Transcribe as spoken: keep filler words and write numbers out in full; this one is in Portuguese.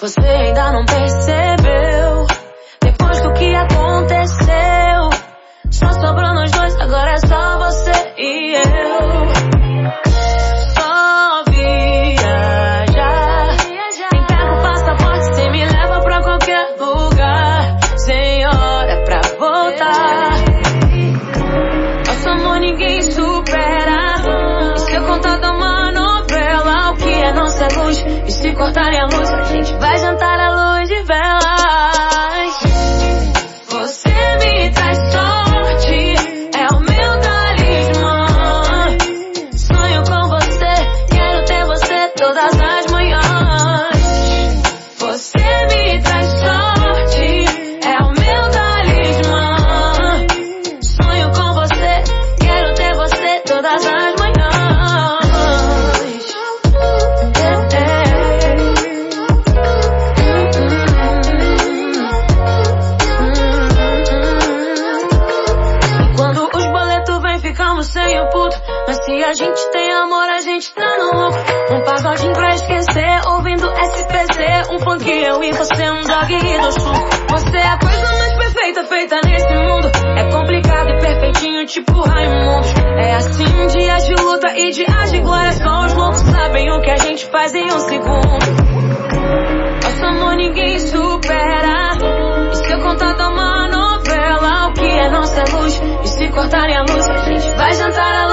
Você ainda não percebeu, depois do que aconteceu, só sobrou nós dois, agora é só você e eu. Só viajar, nem pega o passaporte, cê me leva pra qualquer lugar, sem hora pra voltar. Nosso amor ninguém supera, e se eu contar da uma novela, o que é nossa luz, e se cortarem a luz, a gente vai jantar à luz de velas. Você me traz sorte, é o meu talismã. Sonho com você, quero ter você todas as manhãs. Você me traz sorte, é o meu talismã. Sonho com você, quero ter você todas as manhãs. Ficamos sem o puto, mas se a gente tem amor, a gente tá no lucro. Um pagodinho pra esquecer, ouvindo S P C, um funk eu e você, um dog e do suco. Você é a coisa mais perfeita feita nesse mundo, é complicado e perfeitinho tipo Raimundo. É assim, dias de luta e dias de glória, só os loucos sabem o que a gente faz em um segundo. Nosso amor ninguém supera, e se eu contar da uma novela, o que é nossa luz, e se cortarem a luz, a gente vai jantar à luz.